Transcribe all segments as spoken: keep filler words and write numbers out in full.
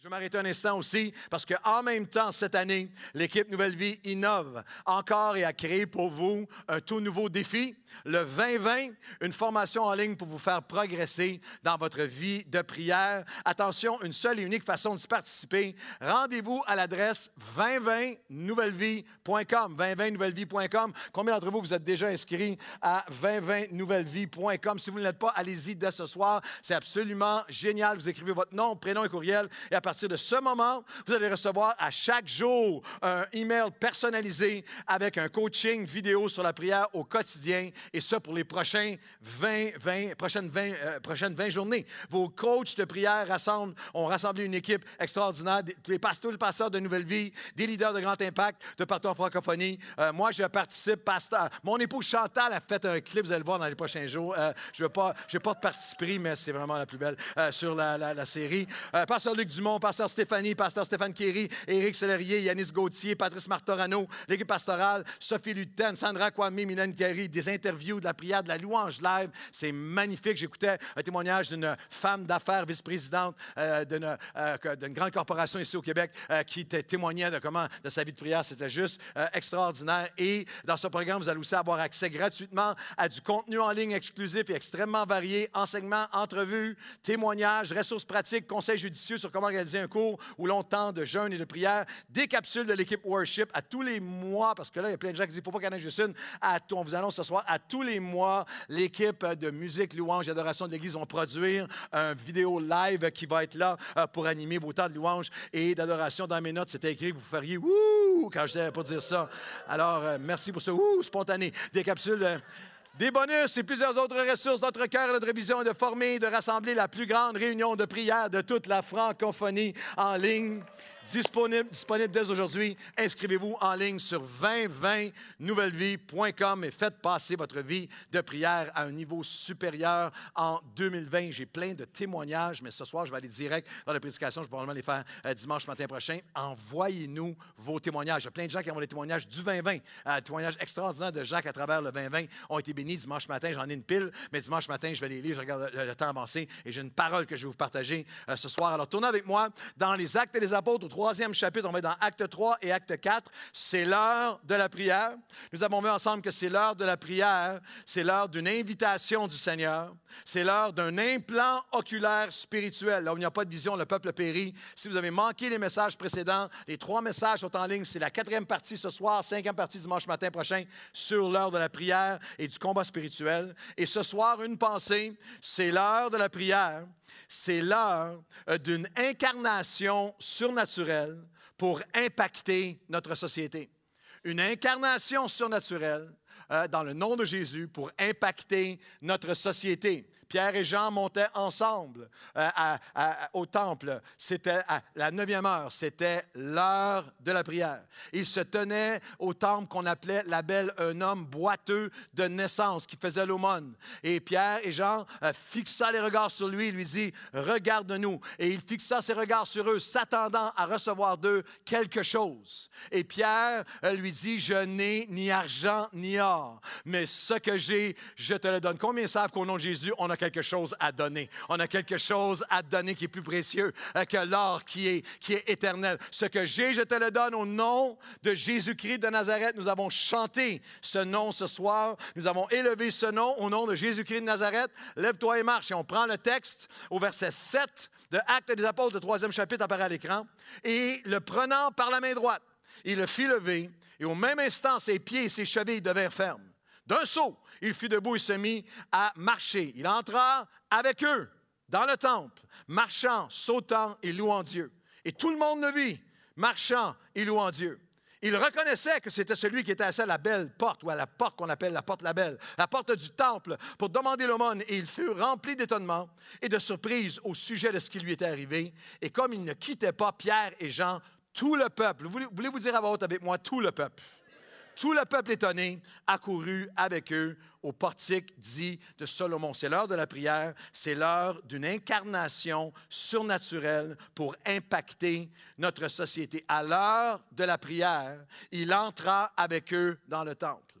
Je vais m'arrêter un instant aussi parce qu'en même temps, cette année, l'équipe Nouvelle Vie innove encore et a créé pour vous un tout nouveau défi, le vingt vingt, une formation en ligne pour vous faire progresser dans votre vie de prière. Attention, une seule et unique façon d'y participer. Rendez-vous à l'adresse vingt vingt nouvelle vie point com, vingt vingt nouvelle vie point com. Combien d'entre vous vous êtes déjà inscrits à vingt vingt nouvelle vie point com? Si vous ne l'êtes pas, allez-y dès ce soir. C'est absolument génial. Vous écrivez votre nom, prénom et courriel et à partir À partir de ce moment, vous allez recevoir à chaque jour un email personnalisé avec un coaching vidéo sur la prière au quotidien, et ça pour les prochains vingt, vingt, prochaines, vingt, euh, prochaines vingt journées. Vos coachs de prière rassemblent, ont rassemblé une équipe extraordinaire, des, les pasteurs, les pasteurs de Nouvelle Vie, des leaders de grand impact de partout en francophonie. Euh, moi, je participe, pasteur. Mon épouse Chantal a fait un clip, vous allez le voir dans les prochains jours. Euh, je n'ai pas, pas de parti pris, mais c'est vraiment la plus belle euh, sur la, la, la série. Euh, pasteur Luc Dumont, pasteur Stéphanie, pasteur Stéphane Kéry, Éric Sellerier, Yanis Gauthier, Patrice Martorano, l'équipe pastorale, Sophie Luten, Sandra Kwame, Mylène Kéry, des interviews, de la prière, de la louange live. C'est magnifique. J'écoutais un témoignage d'une femme d'affaires vice-présidente euh, d'une, euh, d'une grande corporation ici au Québec euh, qui témoignait de comment, de sa vie de prière. C'était juste euh, extraordinaire. Et dans ce programme, vous allez aussi avoir accès gratuitement à du contenu en ligne exclusif et extrêmement varié, enseignements, entrevues, témoignages, ressources pratiques, conseils judicieux sur comment réaliser un cours ou longtemps de jeûne et de prière, des capsules de l'équipe Worship à tous les mois, parce que là, il y a plein de gens qui disent qu'il ne faut pas qu'il y en ait juste une. À, on vous annonce ce soir, à tous les mois, l'équipe de musique, louange et adoration de l'Église vont produire un vidéo live qui va être là pour animer vos temps de louange et d'adoration. Dans mes notes, c'était écrit que vous feriez « wouh » quand je disais pour dire ça. Alors, merci pour ce « wouh » spontané. Des capsules... De, Des bonus et plusieurs autres ressources. Notre cœur et notre vision est de former et de rassembler la plus grande réunion de prière de toute la francophonie en ligne. Disponible, disponible dès aujourd'hui. Inscrivez-vous en ligne sur vingt vingt nouvelle vie point com et faites passer votre vie de prière à un niveau supérieur en deux mille vingt. J'ai plein de témoignages, mais ce soir, je vais aller direct dans la prédication. Je vais probablement les faire euh, dimanche matin prochain. Envoyez-nous vos témoignages. Il y a plein de gens qui ont des témoignages du vingt vingt. Euh, témoignages extraordinaires de gens qui, à travers le vingt vingt, ont été bénis. Dimanche matin, j'en ai une pile, mais dimanche matin, je vais les lire. Je regarde le, le temps avancé et j'ai une parole que je vais vous partager euh, ce soir. Alors, tournez avec moi dans les Actes des Apôtres, au troisième chapitre, on va être dans Acte trois et Acte quatre. C'est l'heure de la prière. Nous avons vu ensemble que c'est l'heure de la prière. C'est l'heure d'une invitation du Seigneur. C'est l'heure d'un implant oculaire spirituel. Là où il n'y a pas de vision, le peuple périt. Si vous avez manqué les messages précédents, les trois messages sont en ligne. C'est la quatrième partie ce soir, cinquième partie dimanche matin prochain sur l'heure de la prière et du combat spirituel. Et ce soir, une pensée, c'est l'heure de la prière. C'est l'heure d'une incarnation surnaturelle pour impacter notre société. Une incarnation surnaturelle euh, dans le nom de Jésus pour impacter notre société. Pierre et Jean montaient ensemble euh, à, à, au temple. C'était à la neuvième heure. C'était l'heure de la prière. Ils se tenaient au temple qu'on appelait la belle, un homme boiteux de naissance qui faisait l'aumône. Et Pierre et Jean euh, fixa les regards sur lui. Il lui dit, regarde-nous. Et il fixa ses regards sur eux, s'attendant à recevoir d'eux quelque chose. Et Pierre euh, lui dit, je n'ai ni argent ni or, mais ce que j'ai, je te le donne. Combien savent qu'au nom de Jésus, on a quelque chose à donner. On a quelque chose à donner qui est plus précieux que l'or qui est, qui est éternel. Ce que j'ai, je te le donne au nom de Jésus-Christ de Nazareth. Nous avons chanté ce nom ce soir. Nous avons élevé ce nom au nom de Jésus-Christ de Nazareth. Lève-toi et marche. Et on prend le texte au verset sept de Actes des Apôtres, le troisième chapitre apparaît à l'écran. Et le prenant par la main droite, il le fit lever et au même instant, ses pieds et ses chevilles devinrent fermes. D'un saut, il fut debout et se mit à marcher. Il entra avec eux dans le temple, marchant, sautant et louant Dieu. Et tout le monde le vit, marchant et louant Dieu. Il reconnaissait que c'était celui qui était assis à la belle porte, ou à la porte qu'on appelle la porte la belle, la porte du temple, pour demander l'aumône. Et il fut rempli d'étonnement et de surprise au sujet de ce qui lui était arrivé. Et comme il ne quittait pas Pierre et Jean, tout le peuple, voulez-vous dire à voix haute avec moi, tout le peuple? Tout le peuple étonné accourut avec eux au portique dit de Salomon. C'est l'heure de la prière, c'est l'heure d'une incarnation surnaturelle pour impacter notre société. À l'heure de la prière, il entra avec eux dans le temple.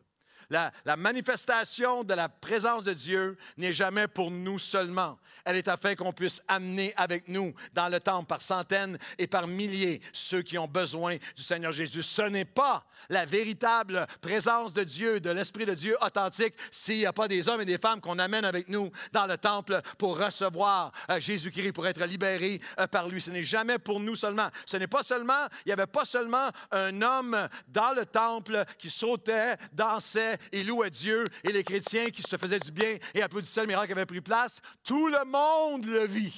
La, la manifestation de la présence de Dieu n'est jamais pour nous seulement. Elle est afin qu'on puisse amener avec nous dans le temple par centaines et par milliers ceux qui ont besoin du Seigneur Jésus. Ce n'est pas la véritable présence de Dieu, de l'Esprit de Dieu authentique, s'il n'y a pas des hommes et des femmes qu'on amène avec nous dans le temple pour recevoir euh, Jésus-Christ, pour être libérés euh, par lui. Ce n'est jamais pour nous seulement. Ce n'est pas seulement, il n'y avait pas seulement un homme dans le temple qui sautait, dansait et louait Dieu, et les chrétiens qui se faisaient du bien et applaudissaient le miracle qui avait pris place. Tout le monde le vit.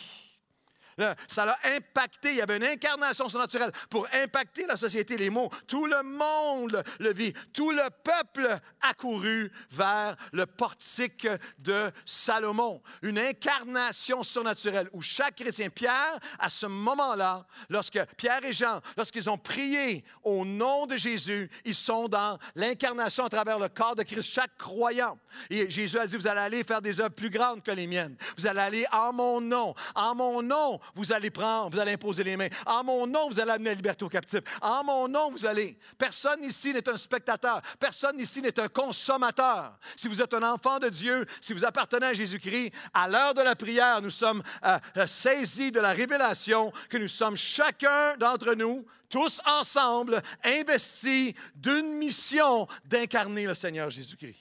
Ça l'a impacté. Il y avait une incarnation surnaturelle pour impacter la société. Les mots, tout le monde le vit. Tout le peuple accourut vers le portique de Salomon. Une incarnation surnaturelle où chaque chrétien, Pierre, à ce moment-là, lorsque Pierre et Jean, lorsqu'ils ont prié au nom de Jésus, ils sont dans l'incarnation à travers le corps de Christ. Chaque croyant. Et Jésus a dit, vous allez aller faire des œuvres plus grandes que les miennes. Vous allez aller en mon nom. En mon nom, vous allez prendre, vous allez imposer les mains. En mon nom, vous allez amener la liberté aux captifs. En mon nom, vous allez. Personne ici n'est un spectateur. Personne ici n'est un consommateur. Si vous êtes un enfant de Dieu, si vous appartenez à Jésus-Christ, à l'heure de la prière, nous sommes euh, saisis de la révélation que nous sommes chacun d'entre nous, tous ensemble, investis d'une mission d'incarner le Seigneur Jésus-Christ.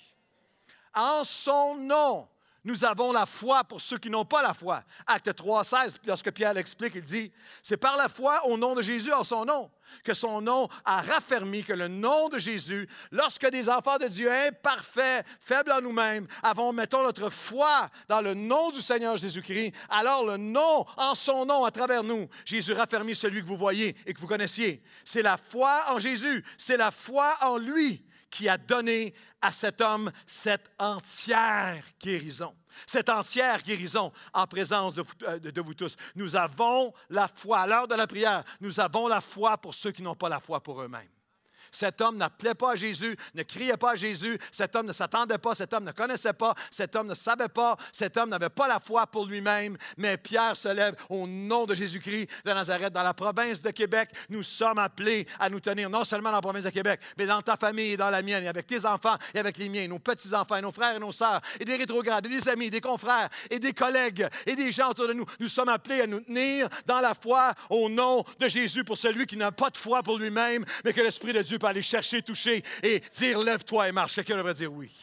En son nom, nous avons la foi pour ceux qui n'ont pas la foi. Acte trois, seize, lorsque Pierre l'explique, il dit, c'est par la foi au nom de Jésus, en son nom, que son nom a raffermi, que le nom de Jésus, lorsque des enfants de Dieu imparfaits, faibles en nous-mêmes, avons, mettons, notre foi dans le nom du Seigneur Jésus-Christ, alors le nom, en son nom, à travers nous, Jésus raffermit celui que vous voyez et que vous connaissiez. C'est la foi en Jésus, c'est la foi en lui qui a donné à cet homme cette entière guérison. Cette entière guérison en présence de, de, de vous tous. Nous avons la foi. À l'heure de la prière, nous avons la foi pour ceux qui n'ont pas la foi pour eux-mêmes. Cet homme n'appelait pas à Jésus, ne criait pas à Jésus. Cet homme ne s'attendait pas, cet homme ne connaissait pas, cet homme ne savait pas, cet homme n'avait pas la foi pour lui-même. Mais Pierre se lève au nom de Jésus-Christ de Nazareth. Dans la province de Québec, nous sommes appelés à nous tenir non seulement dans la province de Québec, mais dans ta famille et dans la mienne, et avec tes enfants et avec les miens, nos petits-enfants, et nos frères et nos sœurs, et des rétrogrades, et des amis, des confrères, et des collègues, et des gens autour de nous. Nous sommes appelés à nous tenir dans la foi au nom de Jésus pour celui qui n'a pas de foi pour lui-même, mais que l'Esprit de Dieu aller chercher, toucher et dire « Lève-toi et marche ». Quelqu'un devrait dire oui.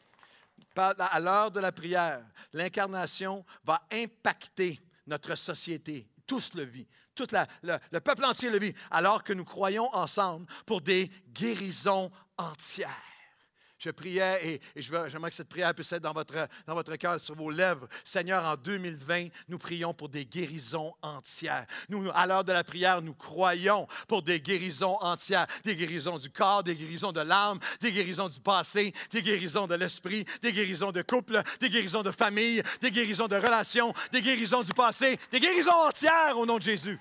À l'heure de la prière, l'incarnation va impacter notre société. Tous le vivent. Tout la, le, le peuple entier le vit. Alors que nous croyons ensemble pour des guérisons entières. Je priais et, et je veux, j'aimerais que cette prière puisse être dans votre, dans votre cœur, sur vos lèvres. Seigneur, en deux mille vingt, nous prions pour des guérisons entières. Nous, à l'heure de la prière, nous croyons pour des guérisons entières. Des guérisons du corps, des guérisons de l'âme, des guérisons du passé, des guérisons de l'esprit, des guérisons de couple, des guérisons de famille, des guérisons de relations, des guérisons du passé, des guérisons entières au nom de Jésus.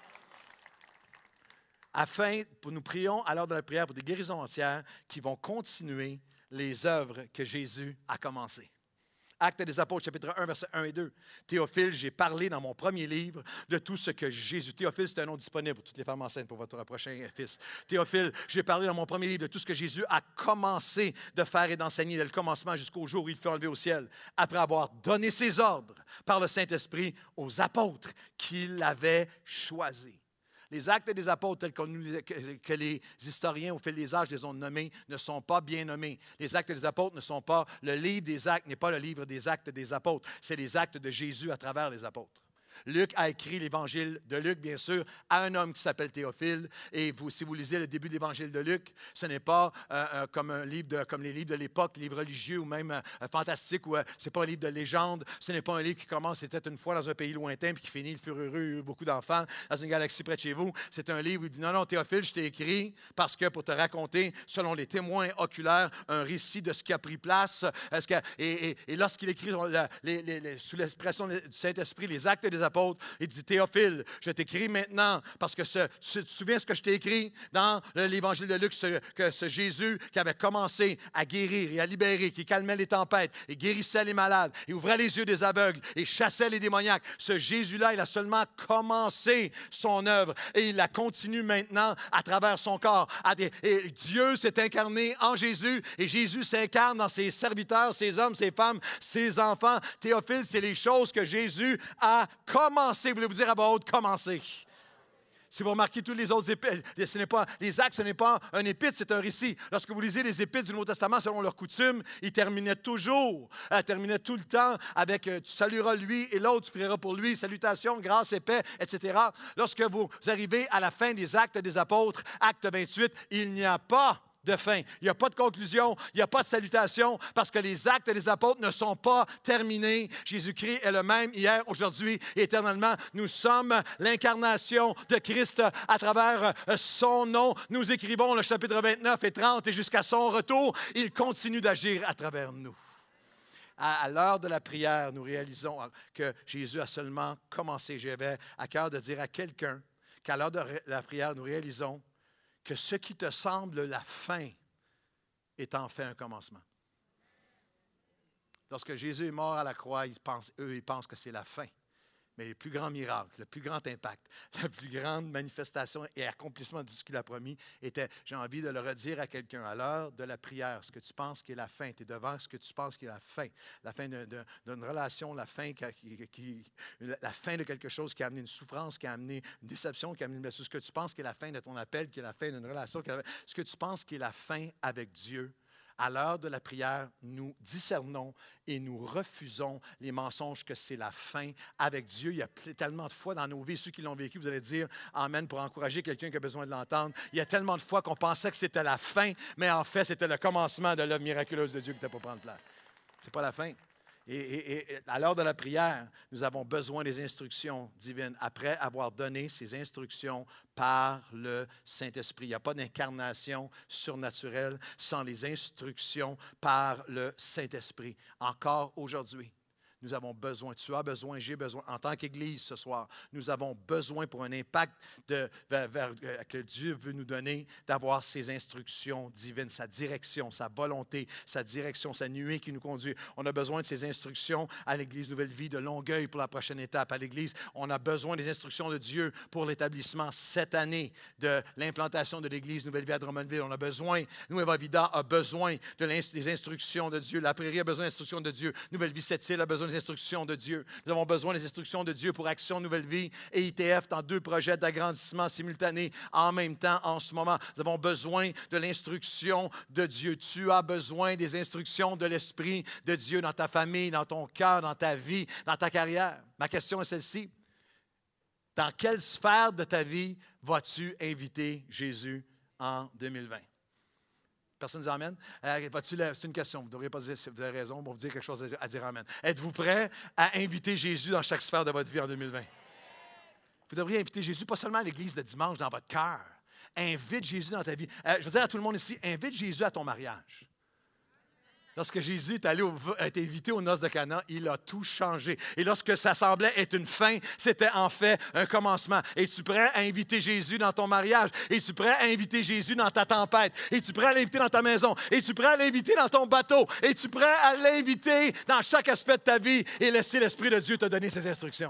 Afin, pour nous prions à l'heure de la prière pour des guérisons entières qui vont continuer les œuvres que Jésus a commencées. Actes des Apôtres, chapitre un, versets un et deux. Théophile, j'ai parlé dans mon premier livre de tout ce que Jésus... Théophile, c'est un nom disponible pour toutes les femmes enceintes pour votre prochain fils. Théophile, j'ai parlé dans mon premier livre de tout ce que Jésus a commencé de faire et d'enseigner, dès le commencement jusqu'au jour où il fut enlevé au ciel, après avoir donné ses ordres par le Saint-Esprit aux apôtres qu'il avait choisis. Les actes des apôtres, tels qu'on, que, que les historiens au fil des âges les ont nommés, ne sont pas bien nommés. Les actes des apôtres ne sont pas, le livre des actes n'est pas le livre des actes des apôtres. C'est les actes de Jésus à travers les apôtres. Luc a écrit l'évangile de Luc, bien sûr, à un homme qui s'appelle Théophile. Et vous, si vous lisez le début de l'évangile de Luc, ce n'est pas euh, euh, comme, un livre de, comme les livres de l'époque, livres religieux ou même euh, fantastiques, ou euh, ce n'est pas un livre de légende. Ce n'est pas un livre qui commence, c'était une fois dans un pays lointain, puis qui finit, il fut heureux, il y a eu beaucoup d'enfants, dans une galaxie près de chez vous. C'est un livre où il dit, non, non, Théophile, je t'ai écrit parce que pour te raconter, selon les témoins oculaires, un récit de ce qui a pris place. Est-ce que, et, et, et lorsqu'il écrit la, les, les, les, sous l'expression du Saint-Esprit, les actes des apôtres. Il dit, Théophile, je t'écris maintenant parce que ce, tu te souviens ce que je t'ai écrit dans l'Évangile de Luc, ce, que ce Jésus qui avait commencé à guérir et à libérer, qui calmait les tempêtes et guérissait les malades, et ouvrait les yeux des aveugles et chassait les démoniaques. Ce Jésus-là, il a seulement commencé son œuvre et il la continue maintenant à travers son corps. Et Dieu s'est incarné en Jésus et Jésus s'incarne dans ses serviteurs, ses hommes, ses femmes, ses enfants. Théophile, c'est les choses que Jésus a commencé. Voulez-vous dire à voix haute, commencé? Si vous remarquez tous les autres épîtres, ce n'est pas, les actes, ce n'est pas un épître, c'est un récit. Lorsque vous lisez les épîtres du Nouveau Testament, selon leur coutume, ils terminaient toujours, euh, terminaient tout le temps avec euh, « tu salueras lui et l'autre, tu prieras pour lui, salutations, grâce et paix, et cetera » Lorsque vous arrivez à la fin des actes des apôtres, acte vingt-huit, il n'y a pas de fin. Il n'y a pas de conclusion, il n'y a pas de salutation, parce que les actes des apôtres ne sont pas terminés. Jésus-Christ est le même hier, aujourd'hui et éternellement. Nous sommes l'incarnation de Christ à travers son nom. Nous écrivons le chapitre vingt-neuf et trente et jusqu'à son retour, il continue d'agir à travers nous. À, à l'heure de la prière, nous réalisons que Jésus a seulement commencé. J'avais à cœur de dire à quelqu'un qu'à l'heure de la prière, nous réalisons que ce qui te semble la fin est en fait un commencement. Lorsque Jésus est mort à la croix, ils pensent, eux, ils pensent que c'est la fin. Mais le plus grand miracle, le plus grand impact, la plus grande manifestation et accomplissement de ce qu'il a promis était, j'ai envie de le redire à quelqu'un, à l'heure de la prière, ce que tu penses qui est la fin, tu es devant ce que tu penses qui est la fin, la fin de, de, d'une relation, la fin, qui, qui, la fin de quelque chose qui a amené une souffrance, qui a amené une déception, qui a amené une blessure, ce que tu penses qui est la fin de ton appel, qui est la fin d'une relation, ce que tu penses qui est la fin avec Dieu. À l'heure de la prière, nous discernons et nous refusons les mensonges que c'est la fin avec Dieu. Il y a tellement de fois dans nos vies, ceux qui l'ont vécu, vous allez dire « Amen » pour encourager quelqu'un qui a besoin de l'entendre. Il y a tellement de fois qu'on pensait que c'était la fin, mais en fait, c'était le commencement de l'œuvre miraculeuse de Dieu qui n'était pas prendre place. Ce n'est pas la fin. Et, et, et à l'heure de la prière, nous avons besoin des instructions divines. Après avoir donné ces instructions par le Saint-Esprit. Il n'y a pas d'incarnation surnaturelle sans les instructions par le Saint-Esprit. Encore aujourd'hui, nous avons besoin, tu as besoin, j'ai besoin, en tant qu'Église ce soir, nous avons besoin pour un impact de, vers, vers, que Dieu veut nous donner, d'avoir ses instructions divines, sa direction, sa volonté, sa direction, sa nuée qui nous conduit. On a besoin de ces instructions à l'Église Nouvelle Vie de Longueuil pour la prochaine étape. À l'Église, on a besoin des instructions de Dieu pour l'établissement cette année de l'implantation de l'Église Nouvelle Vie à Drummondville. On a besoin, Nueva Vida a besoin de des instructions de Dieu. La Prairie a besoin d'instructions de Dieu. Nouvelle Vie Sept-Îles a besoin des instructions de Dieu. Nous avons besoin des instructions de Dieu pour Action Nouvelle Vie et I T F dans deux projets d'agrandissement simultanés en même temps en ce moment. Nous avons besoin de l'instruction de Dieu. Tu as besoin des instructions de l'Esprit de Dieu dans ta famille, dans ton cœur, dans ta vie, dans ta carrière. Ma question est celle-ci. Dans quelle sphère de ta vie vas-tu inviter Jésus en deux mille vingt? Personne ne dit Amen? Euh, c'est une question. Vous ne devriez pas dire si vous avez raison. On va vous dire quelque chose à dire Amen. Êtes-vous prêt à inviter Jésus dans chaque sphère de votre vie en deux mille vingt? Vous devriez inviter Jésus pas seulement à l'église de dimanche, dans votre cœur. Invite Jésus dans ta vie. Euh, je veux dire à tout le monde ici, invite Jésus à ton mariage. Lorsque Jésus est allé au, a été invité aux noces de Cana, il a tout changé. Et lorsque ça semblait être une fin, c'était en fait un commencement. Es-tu prêt à inviter Jésus dans ton mariage? Es-tu prêt à inviter Jésus dans ta tempête? Es-tu prêt à l'inviter dans ta maison? Es-tu prêt à l'inviter dans ton bateau? Es-tu prêt à l'inviter dans chaque aspect de ta vie et laisser l'Esprit de Dieu te donner ses instructions?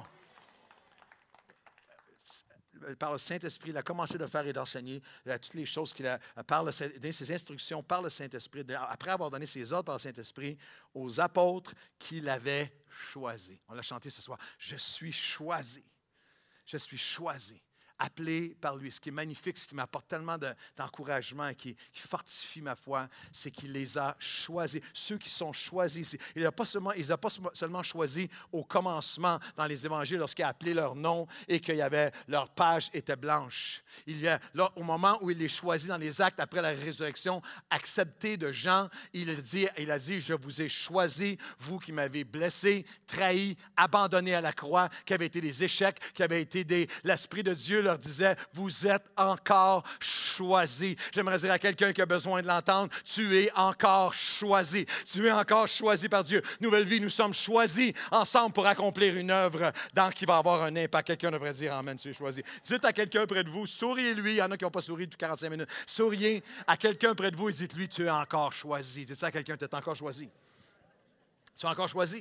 Par le Saint-Esprit, il a commencé de faire et d'enseigner toutes les choses qu'il a, par le, donné ses instructions par le Saint-Esprit, après avoir donné ses ordres par le Saint-Esprit aux apôtres qu'il avait choisis. On l'a chanté ce soir. Je suis choisi. Je suis choisi. Appelé par lui. Ce qui est magnifique, ce qui m'apporte tellement de, d'encouragement et qui, qui fortifie ma foi, c'est qu'il les a choisis. Ceux qui sont choisis ici. Il n'a pas seulement, il n'a pas seulement choisi au commencement dans les évangiles lorsqu'il a appelé leur nom et que y avait, leur page était blanche. Il y a, là, au moment où il les choisit dans les actes après la résurrection, accepté de Jean, il a dit, il a dit, je vous ai choisi, vous qui m'avez blessé, trahi, abandonné à la croix, qui avez été des échecs, qui avaient été des, l'Esprit de Dieu, leur disait, vous êtes encore choisis. J'aimerais dire à quelqu'un qui a besoin de l'entendre, tu es encore choisi. Tu es encore choisi par Dieu. Nouvelle Vie, nous sommes choisis ensemble pour accomplir une œuvre dans, qui va avoir un impact. Quelqu'un devrait dire amen, tu es choisi. Dites à quelqu'un près de vous, souriez-lui. Il y en a qui n'ont pas souri depuis quarante-cinq minutes. Souriez à quelqu'un près de vous et dites-lui, tu es encore choisi. Dites ça à quelqu'un, tu es encore choisi. Tu es encore choisi.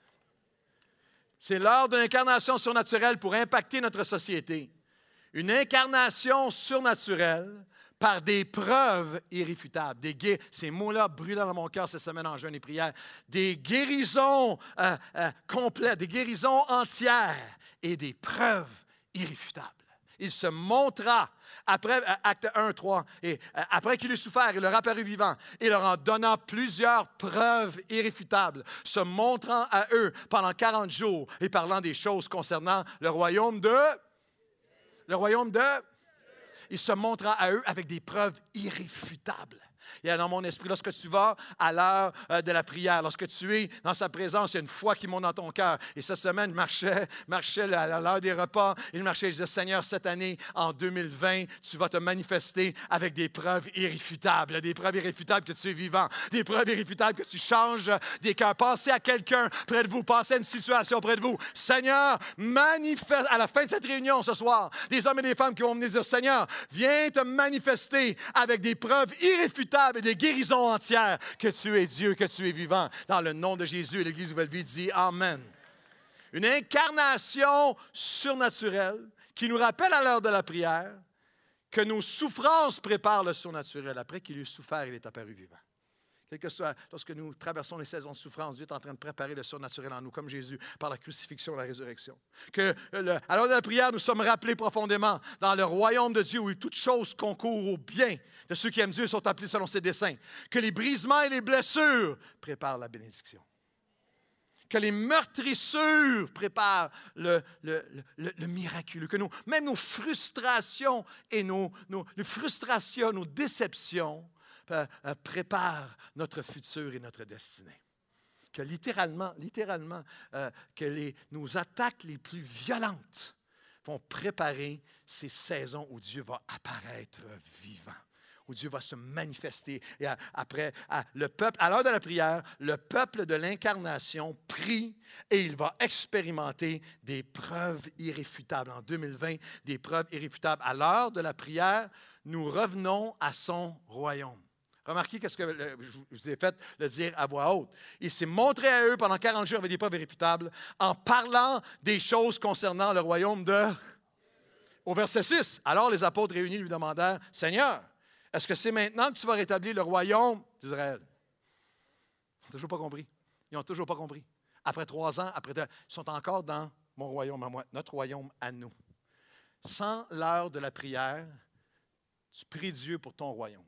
C'est l'heure d'une incarnation surnaturelle pour impacter notre société. Une incarnation surnaturelle par des preuves irréfutables. Des gué- Ces mots-là brûlant dans mon cœur cette semaine en jeûne et prière. Des guérisons euh, euh, complètes, des guérisons entières et des preuves irréfutables. Il se montra, après acte un, trois, et après qu'il eut souffert, il leur apparut vivant, et leur en donnant plusieurs preuves irréfutables, se montrant à eux pendant quarante jours et parlant des choses concernant le royaume de... Le royaume de... Il se montra à eux avec des preuves irréfutables. Il y a dans mon esprit, lorsque tu vas à l'heure euh, de la prière, lorsque tu es dans sa présence, il y a une foi qui monte dans ton cœur. Et cette semaine, je marchais, marchais à l'heure des repas. Il marchait, je disais, Seigneur, cette année, en deux mille vingt, tu vas te manifester avec des preuves irréfutables. Des preuves irréfutables que tu es vivant. Des preuves irréfutables que tu changes des cœurs. Pensez à quelqu'un près de vous. Pensez à une situation près de vous. Seigneur, manifeste, à la fin de cette réunion ce soir, des hommes et des femmes qui vont venir dire, Seigneur, viens te manifester avec des preuves irréfutables et des guérisons entières que tu es Dieu, que tu es vivant. Dans le nom de Jésus, et l'Église Nouvelle Vie dit Amen. Une incarnation surnaturelle qui nous rappelle à l'heure de la prière que nos souffrances préparent le surnaturel. Après qu'il eut souffert, il est apparu vivant. Quel que soit, lorsque nous traversons les saisons de souffrance, Dieu est en train de préparer le surnaturel en nous, comme Jésus, par la crucifixion et la résurrection. Que, le, à l'heure de la prière, nous sommes rappelés profondément dans le royaume de Dieu où toute chose concourt au bien de ceux qui aiment Dieu et sont appelés selon ses desseins. Que les brisements et les blessures préparent la bénédiction. Que les meurtrissures préparent le, le, le, le miraculeux. Que nos, même nos frustrations et nos, nos, nos frustrations, nos déceptions, Euh, euh, prépare notre futur et notre destinée. Que littéralement, littéralement euh, que les, nos attaques les plus violentes vont préparer ces saisons où Dieu va apparaître vivant, où Dieu va se manifester. Et à, après, à, le peuple, à l'heure de la prière, le peuple de l'incarnation prie et il va expérimenter des preuves irréfutables. En deux mille vingt, des preuves irréfutables. À l'heure de la prière, nous revenons à son royaume. Remarquez ce que je vous ai fait le dire à voix haute. Il s'est montré à eux pendant quarante jours avec des preuves irréfutables en parlant des choses concernant le royaume de... Au verset six, alors les apôtres réunis lui demandèrent, « Seigneur, est-ce que c'est maintenant que tu vas rétablir le royaume d'Israël? » Ils n'ont toujours pas compris. Ils n'ont toujours pas compris. Après trois ans, après deux, ils sont encore dans mon royaume à moi, notre royaume à nous. Sans l'heure de la prière, tu pries Dieu pour ton royaume.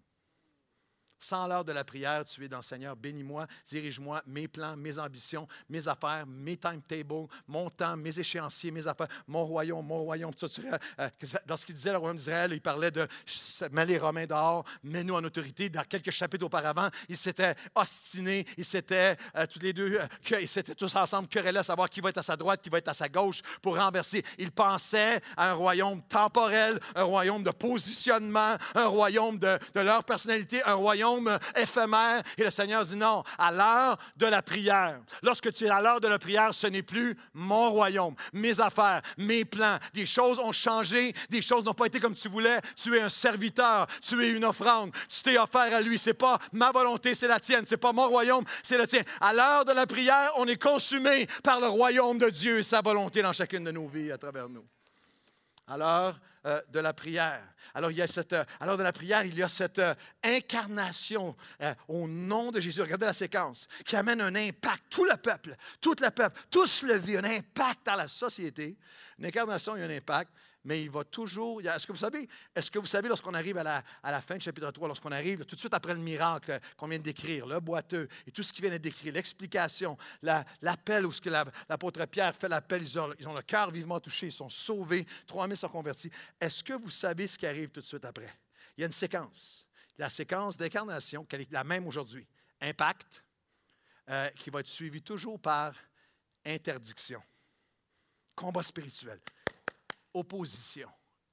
Sans l'heure de la prière, tu es dans le Seigneur, bénis-moi, dirige-moi, mes plans, mes ambitions, mes affaires, mes timetables, mon temps, mes échéanciers, mes affaires, mon royaume, mon royaume. Tout ça, tu, euh, dans ce qu'il disait, le royaume d'Israël, il parlait de « mets les Romains dehors, mets-nous en autorité ». Dans quelques chapitres auparavant, ils s'étaient ostinés, ils s'étaient euh, tous les deux, euh, que, ils s'étaient tous ensemble querellés à savoir qui va être à sa droite, qui va être à sa gauche pour renverser. Ils pensaient à un royaume temporel, un royaume de positionnement, un royaume de, de leur personnalité, un royaume éphémère. Et le Seigneur dit non, à l'heure de la prière. Lorsque tu es à l'heure de la prière, ce n'est plus mon royaume, mes affaires, mes plans. Des choses ont changé, des choses n'ont pas été comme tu voulais. Tu es un serviteur, tu es une offrande, tu t'es offert à lui. C'est pas ma volonté, c'est la tienne. C'est pas mon royaume, c'est le tien. À l'heure de la prière, on est consumé par le royaume de Dieu et sa volonté dans chacune de nos vies à travers nous. À l'heure euh, de la prière. Alors, il y a cette, euh, à l'heure de la prière, il y a cette euh, incarnation euh, au nom de Jésus. Regardez la séquence qui amène un impact. Tout le peuple, tout le peuple, tous le vivent, un impact dans la société. Une incarnation, il y a un impact, mais il va toujours... Est-ce que vous savez, est-ce que vous savez lorsqu'on arrive à la, à la fin du chapitre trois, lorsqu'on arrive tout de suite après le miracle qu'on vient de décrire, le boiteux et tout ce qui vient d'être décrit, l'explication, la, l'appel où ce que la, l'apôtre Pierre fait l'appel, ils ont, ils ont le cœur vivement touché, ils sont sauvés, trois mille sont convertis. Est-ce que vous savez ce qui arrive tout de suite après? Il y a une séquence. La séquence d'incarnation, qui est la même aujourd'hui. Impact, euh, qui va être suivi toujours par interdiction. Combat spirituel. Opposition.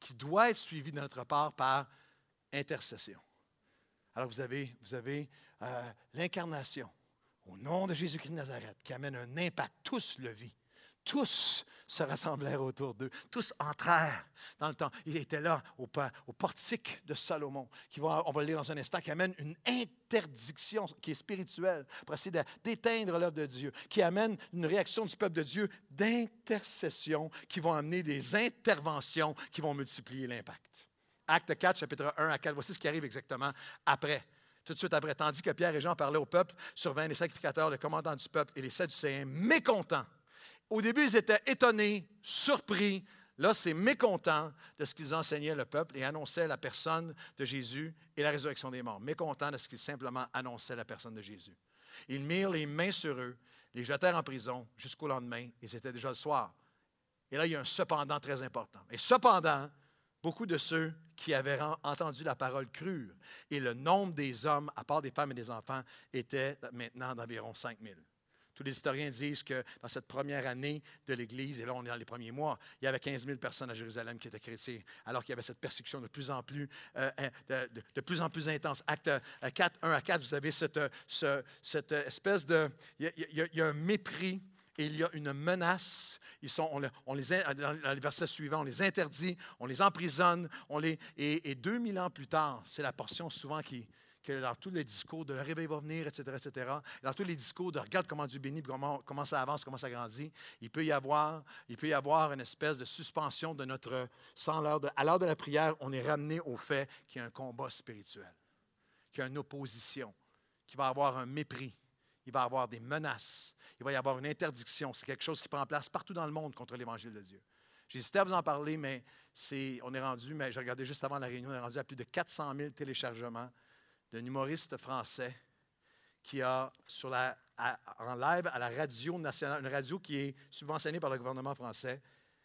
qui doit être suivi de notre part par intercession. Alors vous avez, vous avez euh, l'incarnation au nom de Jésus-Christ de Nazareth qui amène un impact. Tous le vivent. Tous se rassemblèrent autour d'eux. Tous entrèrent dans le temps. Ils étaient là au, au portique de Salomon, qui va, on va le lire dans un instant, qui amène une interdiction qui est spirituelle pour essayer d'éteindre l'œuvre de Dieu, qui amène une réaction du peuple de Dieu d'intercession qui vont amener des interventions qui vont multiplier l'impact. Acte quatre, chapitre un à quatre, voici ce qui arrive exactement après. Tout de suite après, tandis que Pierre et Jean parlaient au peuple, survinrent les sacrificateurs, le commandant du peuple et les Sadducéens, mécontents. Au début, ils étaient étonnés, surpris. Là, c'est mécontents de ce qu'ils enseignaient le peuple et annonçaient la personne de Jésus et la résurrection des morts. Mécontents de ce qu'ils simplement annonçaient la personne de Jésus. Ils mirent les mains sur eux, les jetèrent en prison jusqu'au lendemain, et c'était déjà le soir. Et là, il y a un cependant très important. Et cependant, beaucoup de ceux qui avaient entendu la parole crurent, et le nombre des hommes, à part des femmes et des enfants, était maintenant d'environ cinq mille. Tous les historiens disent que dans cette première année de l'Église, et là on est dans les premiers mois, il y avait quinze mille personnes à Jérusalem qui étaient chrétiens, alors qu'il y avait cette persécution de plus en plus, euh, de, de, de plus, en plus intense. Acte quatre, un à quatre, vous avez cette, ce, cette espèce de... Il y, a, il y a un mépris et il y a une menace. Ils sont, on, on les, dans les versets suivants, on les interdit, on les emprisonne, on les, et, et deux mille ans plus tard, c'est la portion souvent qui... que dans tous les discours de le réveil va venir, et cetera, et cetera, dans tous les discours de regarde comment Dieu bénit, comment, comment ça avance, comment ça grandit, il peut y avoir, il peut y avoir une espèce de suspension de notre, sans l'heure de, à l'heure de la prière, on est ramené au fait qu'il y a un combat spirituel, qu'il y a une opposition, qu'il va y avoir un mépris, il va y avoir des menaces, il va y avoir une interdiction. C'est quelque chose qui prend place partout dans le monde contre l'Évangile de Dieu. J'hésitais à vous en parler, mais c'est, on est rendu, mais j'ai regardé juste avant la réunion, on est rendu à plus de quatre cent mille téléchargements d'un humoriste français qui a, sur la, à, en live à la radio nationale, une radio qui est subventionnée par le gouvernement français,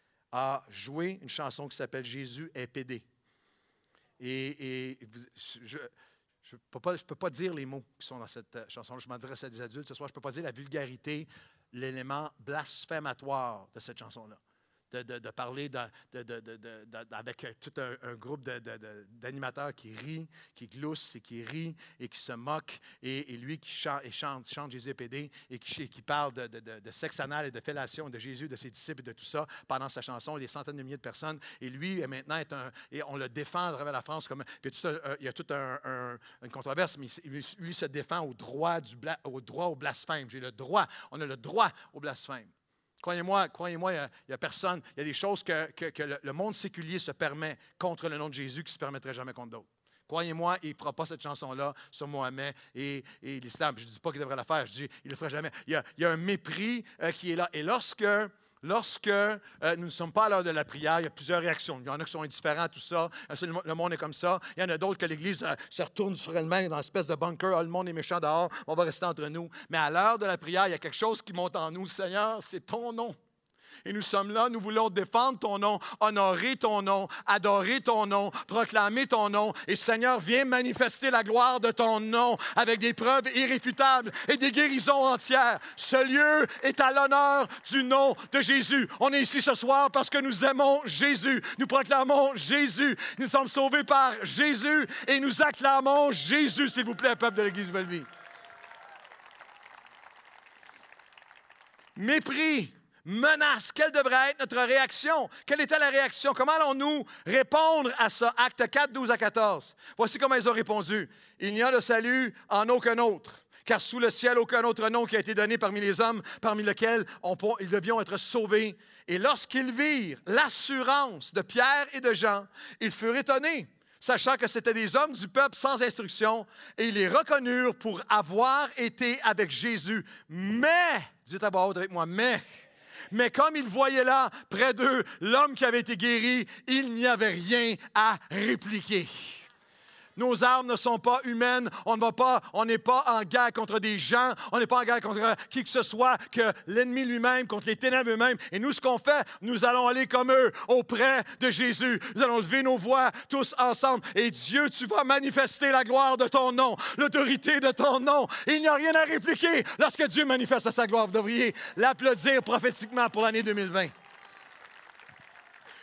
a joué une chanson qui s'appelle « Jésus est pédé ». Et, et je ne peux, peux pas dire les mots qui sont dans cette chanson. Je m'adresse à des adultes ce soir. Je ne peux pas dire la vulgarité, l'élément blasphématoire de cette chanson-là. De, de, de parler de, de, de, de, de, de, avec tout un, un groupe de, de, de, d'animateurs qui rient, qui gloussent et qui rient et qui se moquent, et, et lui qui chante, et chante, chante Jésus est pédé, et qui, qui parle de, de, de, de sexe anal et de fellation de Jésus, de ses disciples et de tout ça pendant sa chanson, et des centaines de milliers de personnes. Et lui, maintenant, est un, et on le défend à travers la France. Comme, puis tout un, il y a toute un, un, une controverse, mais lui, lui se défend au droit, du, au droit au blasphème. J'ai le droit, on a le droit au blasphème. Croyez-moi, croyez-moi, il n'y a, a personne, il y a des choses que, que, que le, le monde séculier se permet contre le nom de Jésus qui ne se permettrait jamais contre d'autres. Croyez-moi, il ne fera pas cette chanson-là sur Mohamed et, et l'islam. Je ne dis pas qu'il devrait la faire, je dis qu'il ne le ferait jamais. Il y a, il y a un mépris euh, qui est là. Et lorsque, lorsque euh, nous ne sommes pas à l'heure de la prière, il y a plusieurs réactions. Il y en a qui sont indifférents à tout ça. Le monde est comme ça. Il y en a d'autres que l'Église euh, se retourne sur elle-même dans une espèce de bunker. Ah, le monde est méchant dehors, on va rester entre nous. Mais à l'heure de la prière, il y a quelque chose qui monte en nous. Seigneur, c'est ton nom. Et nous sommes là, nous voulons défendre ton nom, honorer ton nom, adorer ton nom, proclamer ton nom. Et Seigneur, viens manifester la gloire de ton nom avec des preuves irréfutables et des guérisons entières. Ce lieu est à l'honneur du nom de Jésus. On est ici ce soir parce que nous aimons Jésus. Nous proclamons Jésus. Nous sommes sauvés par Jésus et nous acclamons Jésus, s'il vous plaît, peuple de l'Église Nouvelle-Vie. Mépris. Menace, quelle devrait être notre réaction? Quelle était la réaction? Comment allons-nous répondre à ça? Acte quatre, douze à quatorze. Voici comment ils ont répondu. Il n'y a de salut en aucun autre, car sous le ciel, aucun autre nom qui a été donné parmi les hommes, parmi lesquels on, ils devions être sauvés. Et lorsqu'ils virent l'assurance de Pierre et de Jean, ils furent étonnés, sachant que c'étaient des hommes du peuple sans instruction, et ils les reconnurent pour avoir été avec Jésus. Mais, dites à voix haute avec moi, mais... Mais comme ils voyaient là, près d'eux, l'homme qui avait été guéri, il n'y avait rien à répliquer. Nos armes ne sont pas humaines. On ne va pas, on n'est pas en guerre contre des gens. On n'est pas en guerre contre qui que ce soit que l'ennemi lui-même, contre les ténèbres eux-mêmes. Et nous, ce qu'on fait, nous allons aller comme eux auprès de Jésus. Nous allons lever nos voix tous ensemble. Et Dieu, tu vas manifester la gloire de ton nom, l'autorité de ton nom. Et il n'y a rien à répliquer lorsque Dieu manifeste sa gloire. Vous devriez l'applaudir prophétiquement pour l'année deux mille vingt.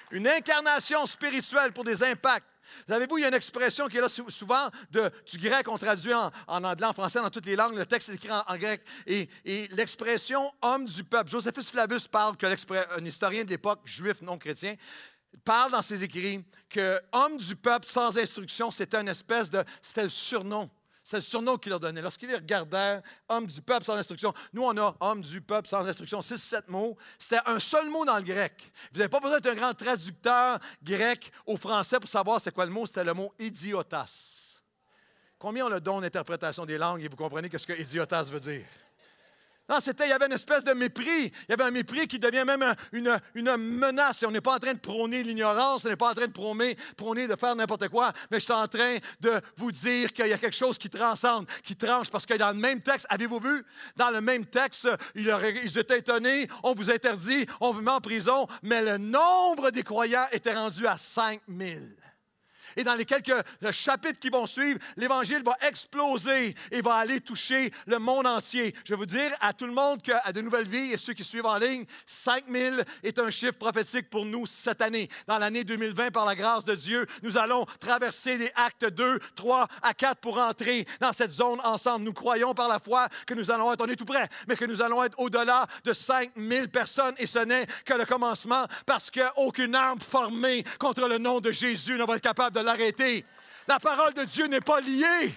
Une incarnation spirituelle pour des impacts. Savez-vous, il y a une expression qui est là souvent de, du grec, on traduit en, en anglais, en français, dans toutes les langues. Le texte est écrit en, en grec. Et, et l'expression « homme du peuple », Josephus Flavius parle, que un historien de l'époque, juif non chrétien, parle dans ses écrits que « homme du peuple sans instruction », c'était une espèce de, c'était le surnom. C'est le surnom qu'il leur donnait. Lorsqu'ils les regardaient, homme du peuple sans instruction. Nous, on a homme du peuple sans instruction, six, sept mots. C'était un seul mot dans le grec. Vous n'avez pas besoin d'être un grand traducteur grec au français pour savoir c'est quoi le mot. C'était le mot idiotas. Combien ont le don d'interprétation des langues et vous comprenez ce que idiotas veut dire? Non, c'était, il y avait une espèce de mépris. Il y avait un mépris qui devient même une, une menace. Et on n'est pas en train de prôner l'ignorance, on n'est pas en train de prôner, prôner de faire n'importe quoi, mais je suis en train de vous dire qu'il y a quelque chose qui transcende, qui tranche, parce que dans le même texte, avez-vous vu? Dans le même texte, ils étaient étonnés, on vous interdit, on vous met en prison, mais le nombre des croyants était rendu à cinq mille. Et dans les quelques chapitres qui vont suivre, l'Évangile va exploser et va aller toucher le monde entier. Je vais vous dire à tout le monde qu'à De Nouvelles Vies et ceux qui suivent en ligne, cinq mille est un chiffre prophétique pour nous cette année. Dans l'année deux mille vingt, par la grâce de Dieu, nous allons traverser des actes deux, trois à quatre pour entrer dans cette zone ensemble. Nous croyons par la foi que nous allons être, on est tout près, mais que nous allons être au-delà de cinq mille personnes et ce n'est que le commencement parce qu'aucune arme formée contre le nom de Jésus ne va être capable de l'arrêter. La parole de Dieu n'est pas liée.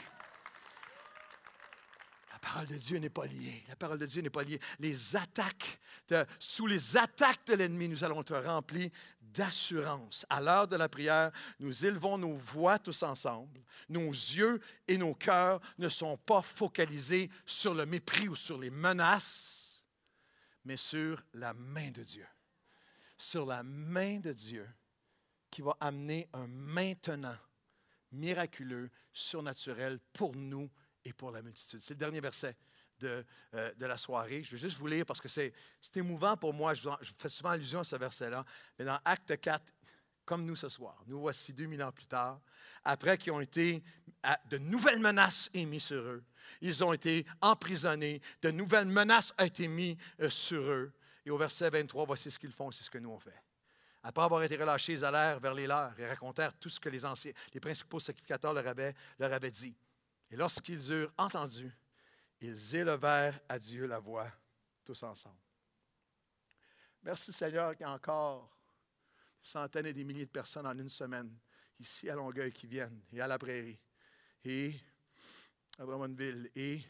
La parole de Dieu n'est pas liée. La parole de Dieu n'est pas liée. Les attaques, de, sous les attaques de l'ennemi, nous allons être remplis d'assurance. À l'heure de la prière, nous élevons nos voix tous ensemble. Nos yeux et nos cœurs ne sont pas focalisés sur le mépris ou sur les menaces, mais sur la main de Dieu. Sur la main de Dieu qui va amener un maintenant miraculeux, surnaturel pour nous et pour la multitude. C'est le dernier verset de, euh, de la soirée. Je vais juste vous lire parce que c'est, c'est émouvant pour moi. Je, je fais souvent allusion à ce verset-là. Mais dans Acte quatre, comme nous ce soir, nous voici deux mille ans plus tard, après qu'ils ont été, à, de nouvelles menaces émises sur eux. Ils ont été emprisonnés, de nouvelles menaces ont été mises euh, sur eux. Et au verset vingt-trois, voici ce qu'ils font, c'est ce que nous on fait. Après avoir été relâchés, ils allèrent vers les leurs et racontèrent tout ce que les, anciens, les principaux sacrificateurs leur avaient, leur avaient dit. Et lorsqu'ils eurent entendu, ils élevèrent à Dieu la voix, tous ensemble. Merci Seigneur qu'il y a encore des centaines et des milliers de personnes en une semaine, ici à Longueuil, qui viennent, et à la Prairie, et à Drummondville, et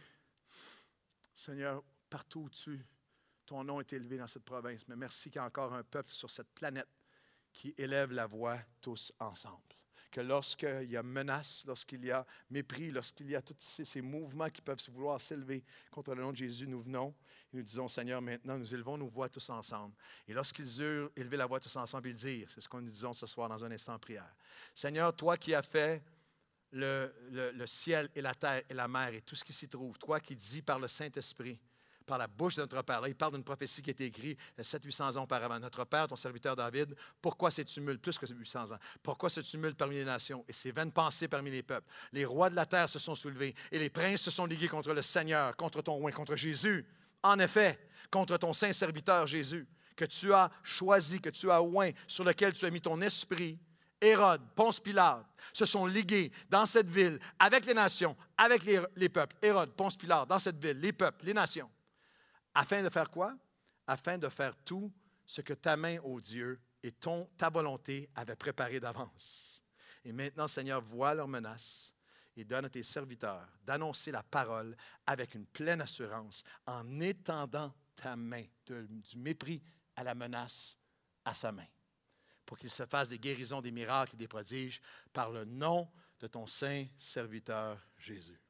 Seigneur, partout où tu, ton nom est élevé dans cette province. Mais merci qu'il y a encore un peuple sur cette planète qui élève la voix tous ensemble. Que lorsqu'il y a menace, lorsqu'il y a mépris, lorsqu'il y a tous ces, ces mouvements qui peuvent se vouloir s'élever contre le nom de Jésus, nous venons et nous disons, Seigneur, maintenant, nous élevons nos voix tous ensemble. Et lorsqu'ils eurent élevé la voix tous ensemble, ils dirent, c'est ce que nous disons ce soir dans un instant de prière. Seigneur, toi qui as fait le, le, le ciel et la terre et la mer et tout ce qui s'y trouve, toi qui dis par le Saint-Esprit, par la bouche de notre Père. Là, il parle d'une prophétie qui a été écrite sept cents à huit cents ans auparavant. Notre Père, ton serviteur David, pourquoi ces tumultes, plus que huit cents ans? Pourquoi ce tumulte parmi les nations et ces vaines pensées parmi les peuples? Les rois de la terre se sont soulevés et les princes se sont ligués contre le Seigneur, contre ton roi, contre Jésus. En effet, contre ton saint serviteur Jésus, que tu as choisi, que tu as oint, sur lequel tu as mis ton esprit. Hérode, Ponce Pilate, se sont ligués dans cette ville avec les nations, avec les, les peuples. Hérode, Ponce Pilate, dans cette ville, les peuples, les nations. Afin de faire quoi? Afin de faire tout ce que ta main, ô Dieu, et ton, ta volonté avaient préparé d'avance. Et maintenant, Seigneur, vois leurs menaces et donne à tes serviteurs d'annoncer la parole avec une pleine assurance en étendant ta main, de, du mépris à la menace à sa main, pour qu'il se fasse des guérisons, des miracles et des prodiges par le nom de ton saint serviteur Jésus.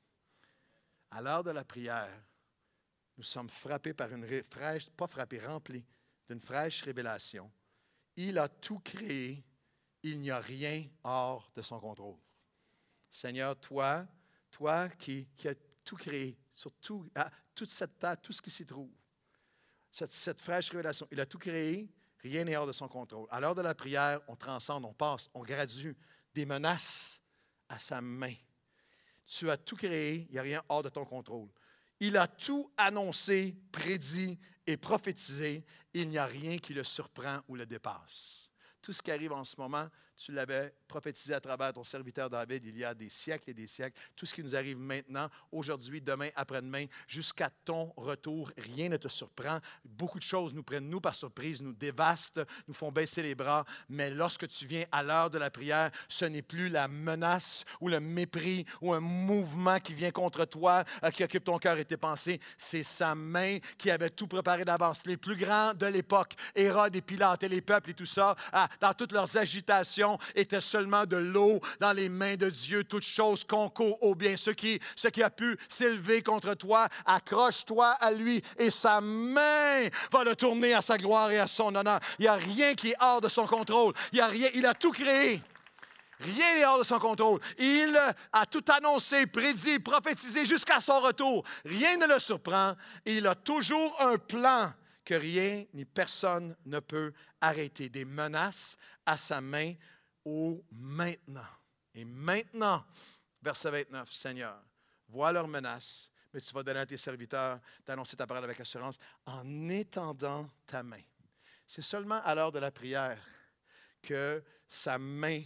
À l'heure de la prière, nous sommes frappés par une fraîche, pas frappés, remplis d'une fraîche révélation. Il a tout créé, il n'y a rien hors de son contrôle. Seigneur, toi, toi qui, qui as tout créé, sur tout, ah, toute cette terre, tout ce qui s'y trouve, cette, cette fraîche révélation, il a tout créé, rien n'est hors de son contrôle. À l'heure de la prière, on transcende, on passe, on gradue des menaces à sa main. Tu as tout créé, il n'y a rien hors de ton contrôle. Il a tout annoncé, prédit et prophétisé. Il n'y a rien qui le surprend ou le dépasse. tout ce qui arrive en ce moment, tu l'avais prophétisé à travers ton serviteur David il y a des siècles et des siècles. Tout ce qui nous arrive maintenant, aujourd'hui, demain, après-demain, jusqu'à ton retour, rien ne te surprend. Beaucoup de choses nous prennent, nous, par surprise, nous dévastent, nous font baisser les bras. Mais lorsque tu viens à l'heure de la prière, ce n'est plus la menace ou le mépris ou un mouvement qui vient contre toi, euh, qui occupe ton cœur et tes pensées. C'est sa main qui avait tout préparé d'avance. Les plus grands de l'époque, Hérode et Pilate et les peuples et tout ça, ah, dans toutes leurs agitations, était seulement de l'eau dans les mains de Dieu. Toute chose concourt au bien. Ce qui, ce qui a pu s'élever contre toi, accroche-toi à lui et sa main va le tourner à sa gloire et à son honneur. Il n'y a rien qui est hors de son contrôle. Il y a rien, il a tout créé. Rien n'est hors de son contrôle. Il a tout annoncé, prédit, prophétisé jusqu'à son retour. Rien ne le surprend. Il a toujours un plan que rien ni personne ne peut arrêter. Des menaces à sa main au maintenant. Et maintenant, verset vingt-neuf, Seigneur, vois leurs menaces, mais tu vas donner à tes serviteurs d'annoncer ta parole avec assurance en étendant ta main. C'est seulement à l'heure de la prière que sa main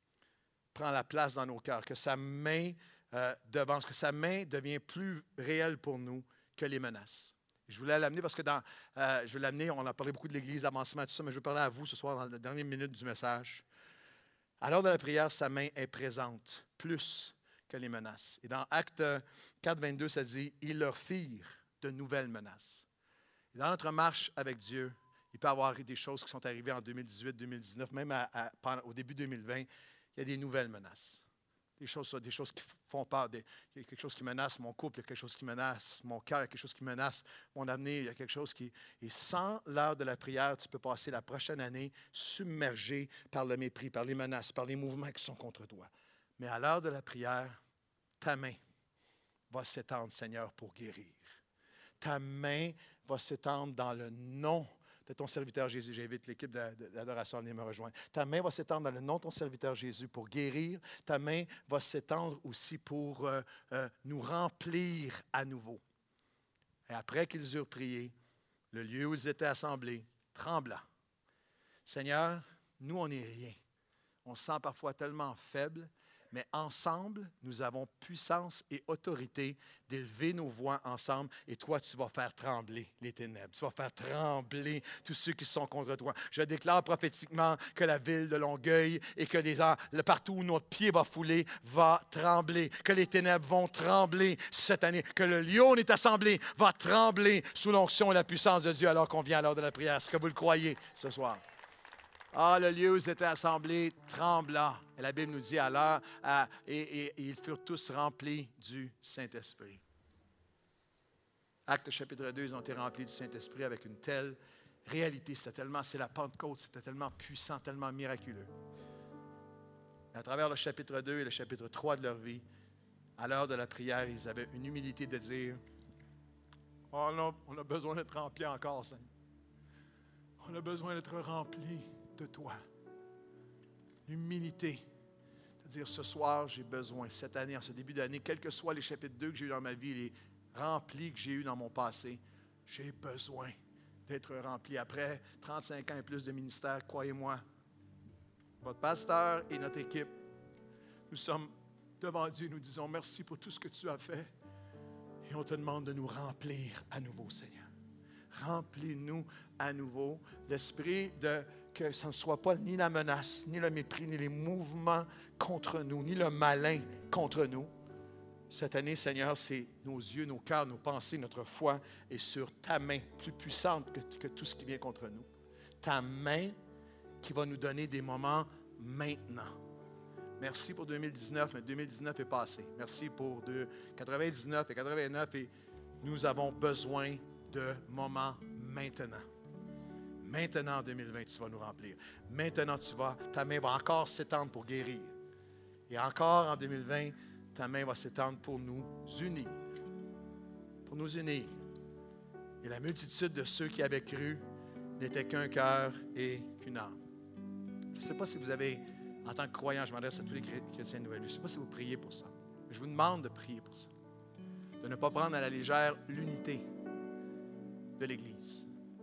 prend la place dans nos cœurs, que sa main euh, devance, que sa main devient plus réelle pour nous que les menaces. Je voulais l'amener parce que dans, euh, je veux l'amener, on a parlé beaucoup de l'Église, d'avancement, tout ça, mais je veux parler à vous ce soir dans la dernière minute du message. À l'heure de la prière, sa main est présente plus que les menaces. Et dans Actes quatre, vingt-deux, ça dit « Ils leur firent de nouvelles menaces ». Et dans notre marche avec Dieu, il peut y avoir des choses qui sont arrivées en deux mille dix-huit, deux mille dix-neuf, même à, à, pendant, au début deux mille vingt, il y a des nouvelles menaces. Des choses, des choses qui font peur. Des, il y a quelque chose qui menace mon couple, il y a quelque chose qui menace mon cœur, il y a quelque chose qui menace mon avenir, il y a quelque chose qui... Et sans l'heure de la prière, tu peux passer la prochaine année submergé par le mépris, par les menaces, par les mouvements qui sont contre toi. Mais à l'heure de la prière, ta main va s'étendre, Seigneur, pour guérir. Ta main va s'étendre dans le nom de ton serviteur Jésus. J'invite l'équipe d'adoration à venir me rejoindre. Ta main va s'étendre dans le nom de ton serviteur Jésus pour guérir. Ta main va s'étendre aussi pour euh, euh, nous remplir à nouveau. Et après qu'ils eurent prié, le lieu où ils étaient assemblés trembla. Seigneur, nous, on n'est rien. On se sent parfois tellement faible, mais ensemble, nous avons puissance et autorité d'élever nos voix ensemble. Et toi, tu vas faire trembler les ténèbres. Tu vas faire trembler tous ceux qui sont contre toi. Je déclare prophétiquement que la ville de Longueuil et que les, le, partout où notre pied va fouler va trembler. Que les ténèbres vont trembler cette année. Que le lieu où on est assemblé va trembler sous l'onction et la puissance de Dieu alors qu'on vient à l'heure de la prière. Est-ce que vous le croyez ce soir? Ah, le lieu où ils étaient assemblés trembla. Et la Bible nous dit alors, euh, et, et, et ils furent tous remplis du Saint-Esprit. Actes chapitre deux, ils ont été remplis du Saint-Esprit avec une telle réalité. C'était tellement, c'est la Pentecôte, c'était tellement puissant, tellement miraculeux. Et à travers le chapitre deux et le chapitre trois de leur vie, à l'heure de la prière, ils avaient une humilité de dire, « Oh non, on a besoin d'être remplis encore, Seigneur. On a besoin d'être remplis de toi. » L'humilité. C'est-à-dire, ce soir, j'ai besoin, cette année, en ce début d'année, quels que soient les chapitres deux que j'ai eu dans ma vie, les remplis que j'ai eus dans mon passé, j'ai besoin d'être rempli. Après trente-cinq ans et plus de ministère, croyez-moi, votre pasteur et notre équipe, nous sommes devant Dieu, nous disons merci pour tout ce que tu as fait et on te demande de nous remplir à nouveau, Seigneur. Remplis-nous à nouveau. L'esprit de que ce ne soit pas ni la menace, ni le mépris, ni les mouvements contre nous, ni le malin contre nous. Cette année, Seigneur, c'est nos yeux, nos cœurs, nos pensées, notre foi est sur ta main, plus puissante que, que tout ce qui vient contre nous. Ta main qui va nous donner des moments maintenant. Merci pour deux mille dix-neuf, mais deux mille dix-neuf est passé. Merci pour de quatre-vingt-dix-neuf et quatre-vingt-neuf et nous avons besoin de moments maintenant. Maintenant, en deux mille vingt, tu vas nous remplir. Maintenant, tu vas, ta main va encore s'étendre pour guérir. Et encore en deux mille vingt, ta main va s'étendre pour nous unir. Pour nous unir. Et la multitude de ceux qui avaient cru n'était qu'un cœur et qu'une âme. Je ne sais pas si vous avez, en tant que croyant, je m'adresse à tous les chrétiens de Nouvelle Vie, je ne sais pas si vous priez pour ça. Mais je vous demande de prier pour ça. De ne pas prendre à la légère l'unité de l'Église.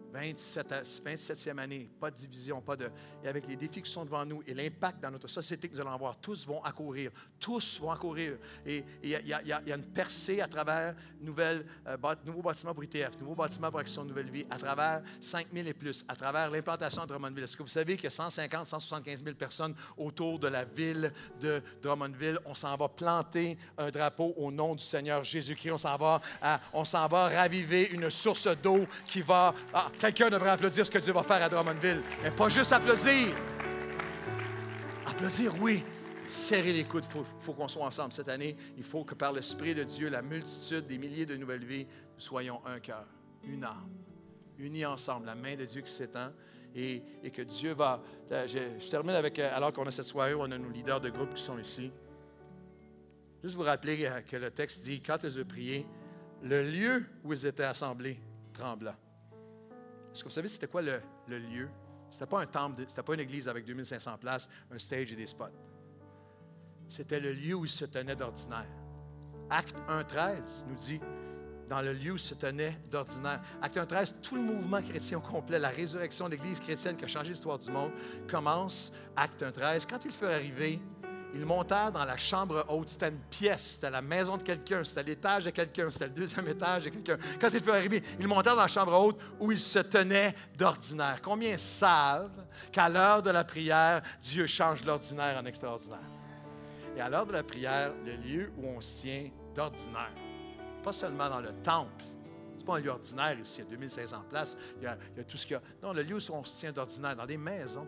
vingt-septième année, pas de division, pas de... Et avec les défis qui sont devant nous et l'impact dans notre société que nous allons avoir, tous vont accourir. Tous vont accourir. Et il y, y, y, y a une percée à travers nouvelles, euh, bat, nouveaux bâtiments pour I T F, nouveaux bâtiments pour Action Nouvelle Vie, à travers cinq mille et plus, à travers l'implantation de Drummondville. Est-ce que vous savez qu'il y a cent cinquante à cent soixante-quinze mille personnes autour de la ville de Drummondville? On s'en va planter un drapeau au nom du Seigneur Jésus-Christ. On s'en va, à, on s'en va raviver une source d'eau qui va... Ah, quelqu'un devrait applaudir ce que Dieu va faire à Drummondville. Mais pas juste applaudir. Applaudir, oui. Serrer les coudes, il faut, faut qu'on soit ensemble cette année. Il faut que par l'Esprit de Dieu, la multitude des milliers de nouvelles vies, nous soyons un cœur, une âme, unis ensemble, la main de Dieu qui s'étend. Et, et que Dieu va... Je, je termine avec, alors qu'on a cette soirée où on a nos leaders de groupe qui sont ici. Juste vous rappeler que le texte dit, quand ils ont prié, le lieu où ils étaient assemblés trembla. Est-ce que vous savez c'était quoi le, le lieu? Ce n'était pas un temple, ce n'était pas une église avec deux mille cinq cents places, un stage et des spots. C'était le lieu où ils se tenaient d'ordinaire. Acte un treize nous dit, dans le lieu où ils se tenaient d'ordinaire. Acte un treize, tout le mouvement chrétien au complet, la résurrection de l'Église chrétienne qui a changé l'histoire du monde, commence, Acte un treize. Quand ils furent arrivés, ils montèrent dans la chambre haute. C'était une pièce, c'était la maison de quelqu'un, c'était l'étage de quelqu'un, c'était le deuxième étage de quelqu'un. Quand ils furent arrivés, ils montèrent dans la chambre haute où ils se tenaient d'ordinaire. Combien savent qu'à l'heure de la prière, Dieu change l'ordinaire en extraordinaire? Et à l'heure de la prière, le lieu où on se tient d'ordinaire, pas seulement dans le temple, c'est pas un lieu ordinaire ici, il y a deux mille cinq cents places, il y a, il y a tout ce qu'il y a. Non, le lieu où on se tient d'ordinaire, dans des maisons,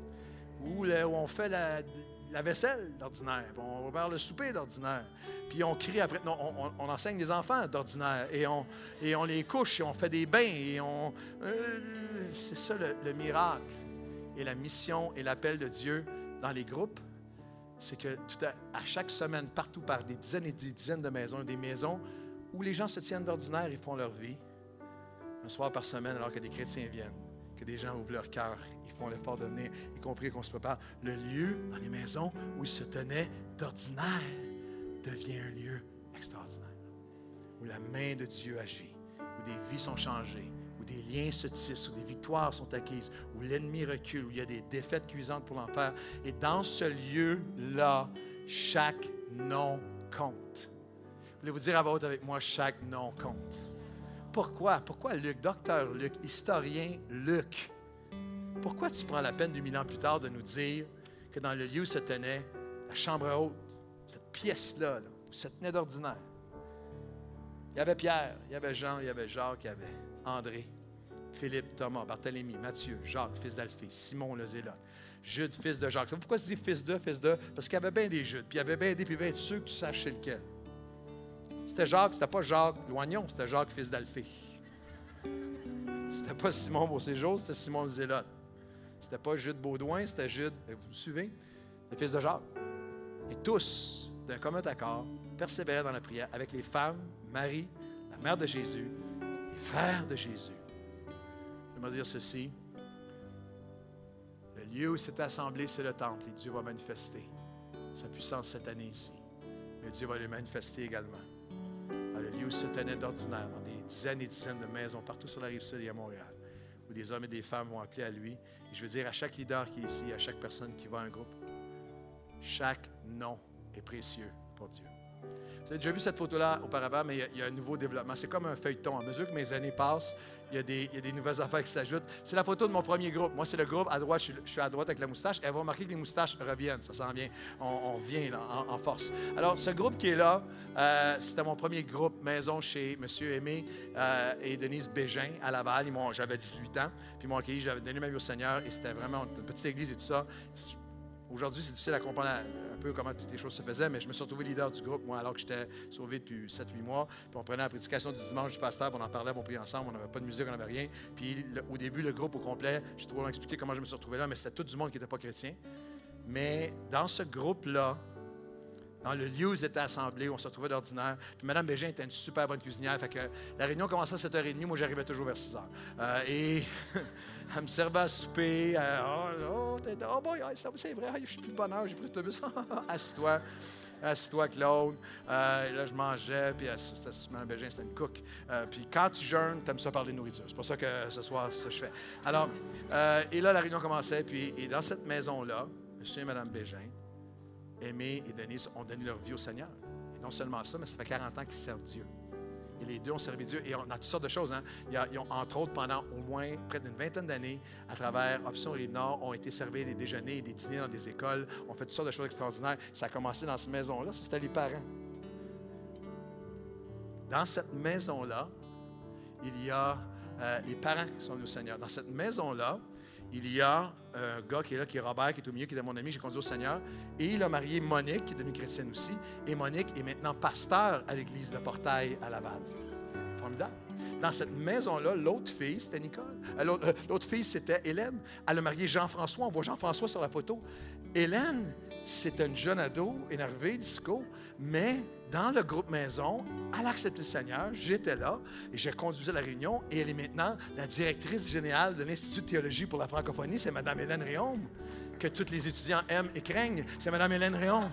où, le, où on fait la... la vaisselle d'ordinaire, puis on va faire le souper d'ordinaire, puis on crie après. Non, on, on, on enseigne les enfants d'ordinaire, et on, et on les couche, et on fait des bains, et on... Euh, c'est ça le, le miracle. Et la mission et l'appel de Dieu dans les groupes, c'est que tout à, à chaque semaine, partout par des dizaines et des dizaines de maisons, des maisons où les gens se tiennent d'ordinaire, ils font leur vie, un soir par semaine, alors que des chrétiens viennent, que des gens ouvrent leur cœur, ils font l'effort de venir, y compris qu'on se prépare. Le lieu dans les maisons où ils se tenaient d'ordinaire devient un lieu extraordinaire, où la main de Dieu agit, où des vies sont changées, où des liens se tissent, où des victoires sont acquises, où l'ennemi recule, où il y a des défaites cuisantes pour l'enfer. Et dans ce lieu-là, chaque nom compte. Voulez-vous dire à voix haute avec moi, chaque nom compte? Pourquoi? Pourquoi Luc, docteur Luc, historien Luc? Pourquoi tu prends la peine, deux mille ans plus tard, de nous dire que dans le lieu où se tenait la chambre haute, cette pièce-là, là, où se tenait d'ordinaire, il y avait Pierre, il y avait Jean, il y avait Jacques, il y avait André, Philippe, Thomas, Barthélemy, Matthieu, Jacques, fils d'Alphée, Simon le Zélote, Jude, fils de Jacques. Pourquoi tu dis fils de, fils de? Parce qu'il y avait bien des Judes, puis il y avait bien des, puis il va être sûr que tu saches c'est lequel. C'était Jacques, c'était pas Jacques Loignon, c'était Jacques, fils d'Alphée. C'était pas Simon Beauséjour, c'était Simon le Zélote. C'était pas Jude Baudouin, c'était Jude, vous vous suivez? C'était fils de Jacques. Et tous, d'un commun accord, persévéraient dans la prière avec les femmes, Marie, la mère de Jésus, les frères de Jésus. J'aimerais dire ceci. Le lieu où s'est assemblé, c'est le temple, et Dieu va manifester sa puissance cette année ici. Mais Dieu va le manifester également dans le lieu où se tenait d'ordinaire, dans des dizaines et dizaines de maisons partout sur la rive sud et à Montréal, où des hommes et des femmes vont appeler à lui. Et je veux dire à chaque leader qui est ici, à chaque personne qui va à un groupe, chaque nom est précieux pour Dieu. Vous avez déjà vu cette photo-là auparavant, mais il y, a, il y a un nouveau développement. C'est comme un feuilleton. À mesure que mes années passent, il y a des, il y a des nouvelles affaires qui s'ajoutent. C'est la photo de mon premier groupe. Moi, c'est le groupe à droite. Je suis, je suis à droite avec la moustache. Et elle va remarquer que les moustaches reviennent. Ça s'en vient. On, on revient là, en, en force. Alors, ce groupe qui est là, euh, c'était mon premier groupe maison chez M. Aimé euh, et Denise Bégin à Laval. Ils m'ont, j'avais dix-huit ans. Puis ils m'ont accueilli. J'avais donné ma vie au Seigneur. Et c'était vraiment une petite église et tout ça. Aujourd'hui, c'est difficile à comprendre un peu comment toutes les choses se faisaient, mais je me suis retrouvé leader du groupe, moi, alors que j'étais sauvé depuis sept huit mois. Puis on prenait la prédication du dimanche du pasteur, puis on en parlait, on priait ensemble, on n'avait pas de musique, on n'avait rien. Puis le, au début, le groupe au complet, j'ai trop long expliqué comment je me suis retrouvé là, mais c'était tout du monde qui n'était pas chrétien. Mais dans ce groupe-là, dans le lieu où ils étaient assemblés, où on se retrouvait d'ordinaire. Puis Mme Bégin était une super bonne cuisinière. Fait que la réunion commençait à sept heures trente, moi j'arrivais toujours vers six heures. Euh, et elle me servait à souper. Euh, oh, oh, oh boy, c'est vrai, je suis plus de bonne heure, j'ai pris l'autobus. Assis-toi. Assis-toi, Claude. Euh, et là, je mangeais, puis c'était Mme Bégin, c'était une cook. Euh, puis quand tu jeûnes, tu aimes ça parler de nourriture. C'est pour ça que ce soir, c'est ça que je fais. Alors, euh, et là, la réunion commençait, puis et dans cette maison-là, M. et Mme Bégin, Aimé et Denise, ont donné leur vie au Seigneur. Et non seulement ça, mais ça fait quarante ans qu'ils servent Dieu. Et les deux ont servi Dieu. Et on a toutes sortes de choses. Hein. Ils ont, entre autres, pendant au moins près d'une vingtaine d'années, à travers Option Rive-Nord, ont été servis des déjeuners et des dîners dans des écoles. On fait toutes sortes de choses extraordinaires. Ça a commencé dans cette maison-là. Ça, c'était les parents. Dans cette maison-là, il y a euh, les parents qui sont venus au Seigneur. Dans cette maison-là, il y a un gars qui est là, qui est Robert, qui est au milieu, qui était mon ami, j'ai conduit au Seigneur. Et il a marié Monique, qui est devenue chrétienne aussi. Et Monique est maintenant pasteur à l'église de Portail à Laval. Formidable. Dans cette maison-là, l'autre fille, c'était Nicole. Euh, l'autre, euh, l'autre fille, c'était Hélène. Elle a marié Jean-François. On voit Jean-François sur la photo. Hélène, c'était une jeune ado, énervée, disco, mais dans le groupe maison, elle a accepté le Seigneur. J'étais là et j'ai conduit la réunion et elle est maintenant la directrice générale de l'Institut de théologie pour la francophonie. C'est Mme Hélène Réaume, que tous les étudiants aiment et craignent. C'est Mme Hélène Réaume.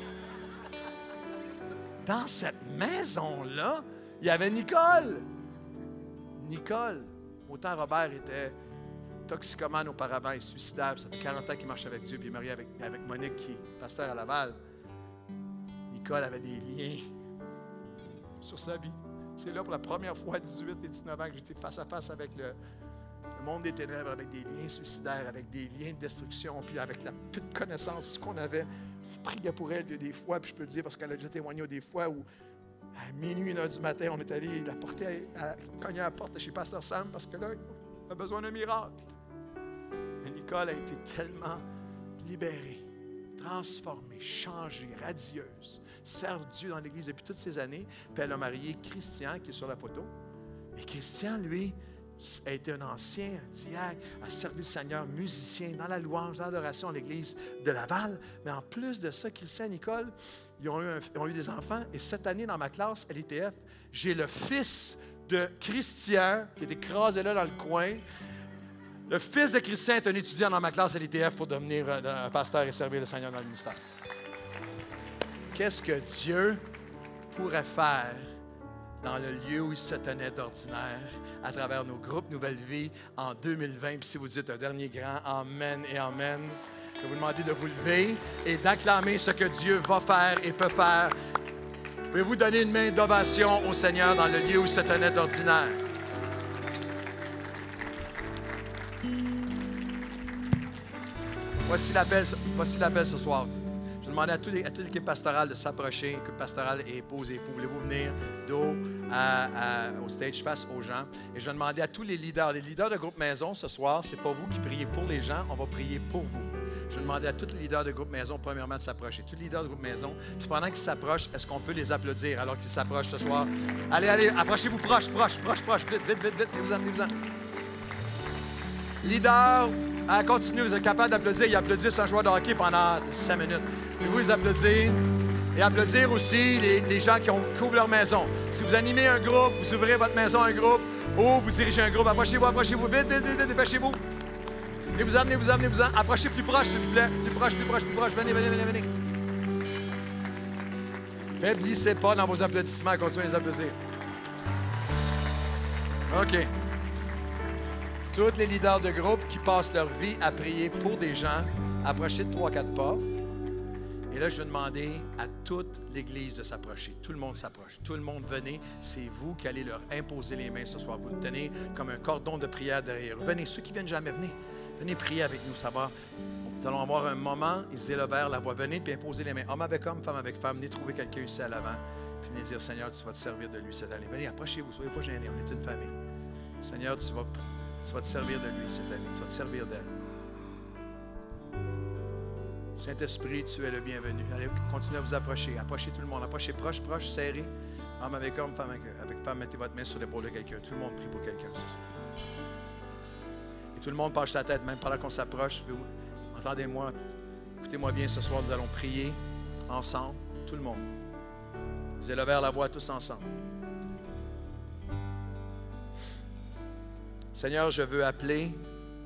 Dans cette maison-là, il y avait Nicole. Nicole, autant Robert était toxicomane auparavant et suicidaire. Ça fait quarante ans qu'il marche avec Dieu, puis il est marié avec, avec Monique, qui est pasteur à Laval. Nicole avait des liens sur sa vie. C'est là pour la première fois à dix-huit et dix-neuf ans que j'étais face à face avec le, le monde des ténèbres, avec des liens suicidaires, avec des liens de destruction, puis avec la petite connaissance de ce qu'on avait. Je priais pour elle des fois, puis je peux le dire parce qu'elle a déjà témoigné des fois où à minuit, une heure du matin, on est allé la porter, à, à, cogner à la porte de chez Pasteur Sam parce que là, on a besoin d'un miracle. Et Nicole a été tellement libérée, transformée, changée, radieuse, serve Dieu dans l'Église depuis toutes ces années. Puis elle a marié Christian, qui est sur la photo. Et Christian, lui, a été un ancien, un diacre, a servi le Seigneur, musicien, dans la louange, dans l'adoration à l'Église de Laval. Mais en plus de ça, Christian et Nicole, ils ont eu, un, ils ont eu des enfants. Et cette année, dans ma classe, à l'I T F, j'ai le fils de Christian, qui est écrasé là dans le coin. Le fils de Christian est un étudiant dans ma classe à l'I T F pour devenir un pasteur et servir le Seigneur dans le ministère. Qu'est-ce que Dieu pourrait faire dans le lieu où il se tenait d'ordinaire, à travers nos groupes Nouvelle Vie en deux mille vingt. Puis si vous dites un dernier grand Amen et Amen, je vais vous demander de vous lever et d'acclamer ce que Dieu va faire et peut faire. Pouvez-vous donner une main d'ovation au Seigneur dans le lieu où il se tenait d'ordinaire? Voici l'appel, voici l'appel ce soir. Je demandais à, tous les, à toute l'équipe pastorale de s'approcher, l'équipe pastorale et épouse et époux. Voulez-vous venir dos à, à, au stage face aux gens? Et je demandais à tous les leaders, les leaders de groupe maison ce soir, c'est pas vous qui priez pour les gens, on va prier pour vous. Je demandais à tous les leaders de groupe maison, premièrement, de s'approcher. Tous les leaders de groupe maison. Puis pendant qu'ils s'approchent, est-ce qu'on peut les applaudir alors qu'ils s'approchent ce soir? Allez, allez, approchez-vous proche, proche, proche, proche. Vite, vite, vite, vite. Venez-vous-en, venez-vous-en. Leaders, à continuer, vous êtes capable d'applaudir. Ils applaudissent un joueur de hockey pendant cinq minutes. Pouvez-vous les applaudir? Et applaudir aussi les, les gens qui, ont, qui ouvrent leur maison. Si vous animez un groupe, vous ouvrez votre maison à un groupe, ou vous dirigez un groupe, approchez-vous, approchez-vous, vite, vite, vite, vite, dépêchez-vous. Venez-vous-en, venez-vous-en, venez-vous-en. Approchez plus proche, s'il vous plaît. Plus proche, plus proche, plus proche. Venez, venez, venez, venez. Faiblissez pas dans vos applaudissements, continuez à les applaudir. OK. Tous les leaders de groupe qui passent leur vie à prier pour des gens, approchez de trois quatre pas. Et là, je vais demander à toute l'Église de s'approcher. Tout le monde s'approche. Tout le monde, venez. C'est vous qui allez leur imposer les mains ce soir. Vous tenez comme un cordon de prière derrière. Venez, ceux qui viennent jamais, venez. Venez prier avec nous, ça va. Nous allons avoir un moment, ils élevèrent la voix. Venez, puis imposez les mains. Homme avec homme, femme avec femme. Venez trouver quelqu'un ici à l'avant. Puis venez dire, Seigneur, tu vas te servir de lui cette année. Venez, approchez-vous, soyez pas gênés, on est une famille. Seigneur, tu vas, tu vas te servir de lui cette année. Tu vas te servir d'elle. Saint-Esprit, tu es le bienvenu. Allez, continuez à vous approcher. Approchez tout le monde. Approchez proche, proche, serré. Homme avec homme, femme avec, avec femme. Mettez votre main sur l'épaule de quelqu'un. Tout le monde prie pour quelqu'un ce soir. Et tout le monde penche la tête, même pendant qu'on s'approche. Entendez-moi. Écoutez-moi bien ce soir. Nous allons prier ensemble. Tout le monde. Vous élevez la voix tous ensemble. Seigneur, je veux appeler.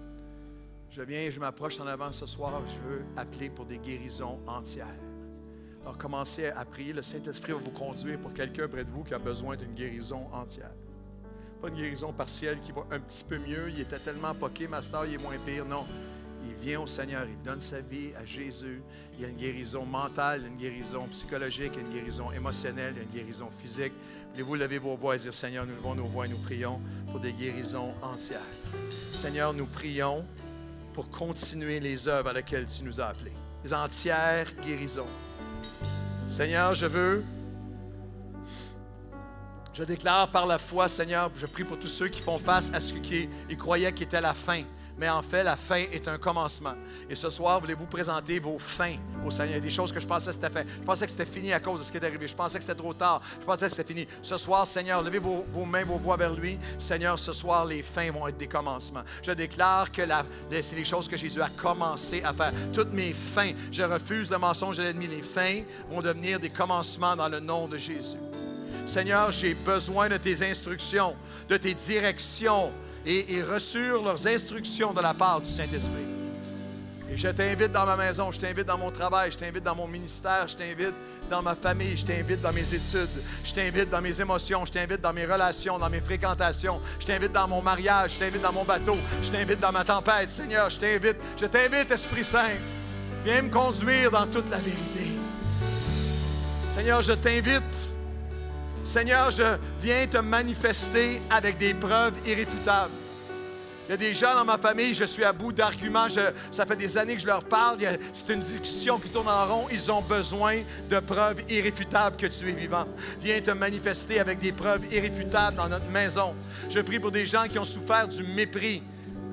Je viens et je m'approche en avant ce soir. Je veux appeler pour des guérisons entières. Alors, commencez à prier. Le Saint-Esprit va vous conduire pour quelqu'un près de vous qui a besoin d'une guérison entière. Pas une guérison partielle qui va un petit peu mieux. Il était tellement poqué, master, il est moins pire. Non. Il vient au Seigneur, il donne sa vie à Jésus. Il y a une guérison mentale, une guérison psychologique, une guérison émotionnelle, une guérison physique. Voulez-vous lever vos voix et dire, Seigneur, nous levons nos voix et nous prions pour des guérisons entières. Seigneur, nous prions pour continuer les œuvres à lesquelles tu nous as appelés. Les entières guérisons. Seigneur, je veux, je déclare par la foi, Seigneur, je prie pour tous ceux qui font face à ce qu'ils croyaient qu'était la fin. Mais en fait, la fin est un commencement. Et ce soir, voulez-vous présenter vos fins au Seigneur? Il y a des choses que je pensais que c'était fait. Je pensais que c'était fini à cause de ce qui est arrivé. Je pensais que c'était trop tard. Je pensais que c'était fini. Ce soir, Seigneur, levez vos, vos mains, vos voix vers lui. Seigneur, ce soir, les fins vont être des commencements. Je déclare que la, c'est les choses que Jésus a commencé à faire. Toutes mes fins, je refuse le mensonge de l'ennemi. Les fins vont devenir des commencements dans le nom de Jésus. Seigneur, j'ai besoin de tes instructions, de tes directions. Et, et reçurent leurs instructions de la part du Saint-Esprit. Et je t'invite dans ma maison, je t'invite dans mon travail, je t'invite dans mon ministère, je t'invite dans ma famille, je t'invite dans mes études, je t'invite dans mes émotions, je t'invite dans mes relations, dans mes fréquentations, je t'invite dans mon mariage, je t'invite dans mon bateau, je t'invite dans ma tempête. Seigneur, je t'invite, je t'invite, Esprit Saint, viens me conduire dans toute la vérité. Seigneur, je t'invite. Seigneur, je viens te manifester avec des preuves irréfutables. Il y a des gens dans ma famille, je suis à bout d'arguments, je, ça fait des années que je leur parle, c'est une discussion qui tourne en rond, ils ont besoin de preuves irréfutables que tu es vivant. Viens te manifester avec des preuves irréfutables dans notre maison. Je prie pour des gens qui ont souffert du mépris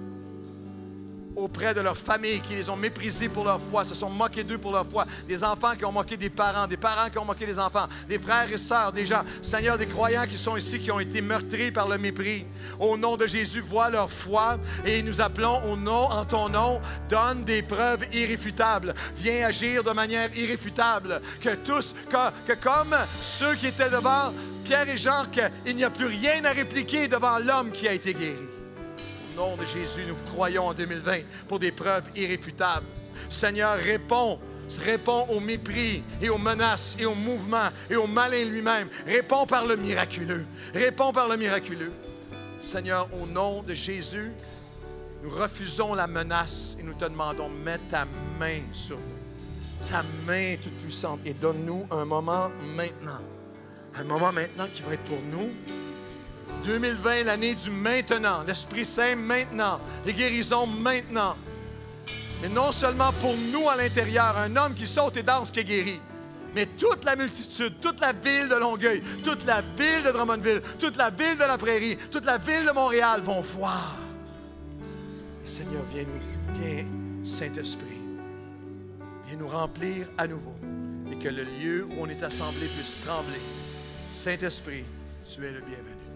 auprès de leur famille, qui les ont méprisés pour leur foi, se sont moqués d'eux pour leur foi, des enfants qui ont moqué des parents, des parents qui ont moqué des enfants, des frères et sœurs, des gens, Seigneur, des croyants qui sont ici, qui ont été meurtris par le mépris. Au nom de Jésus, vois leur foi et nous appelons au nom, en ton nom, donne des preuves irréfutables. Viens agir de manière irréfutable, que tous, que, que comme ceux qui étaient devant Pierre et Jean, qu'il n'y a plus rien à répliquer devant l'homme qui a été guéri. Au nom de Jésus, nous croyons en deux mille vingt pour des preuves irréfutables. Seigneur, réponds, réponds au mépris et aux menaces et aux mouvements et au malin lui-même. Réponds par le miraculeux. Réponds par le miraculeux. Seigneur, au nom de Jésus, nous refusons la menace et nous te demandons, mets ta main sur nous. Ta main toute puissante et donne-nous un moment maintenant. Un moment maintenant qui va être pour nous. deux mille vingt, l'année du maintenant, l'Esprit Saint maintenant, les guérisons maintenant. Mais non seulement pour nous à l'intérieur, un homme qui saute et danse qui est guéri, mais toute la multitude, toute la ville de Longueuil, toute la ville de Drummondville, toute la ville de la Prairie, toute la ville de Montréal vont voir. Et Seigneur, viens, nous, viens, Saint-Esprit, viens nous remplir à nouveau et que le lieu où on est assemblé puisse trembler. Saint-Esprit, tu es le bienvenu.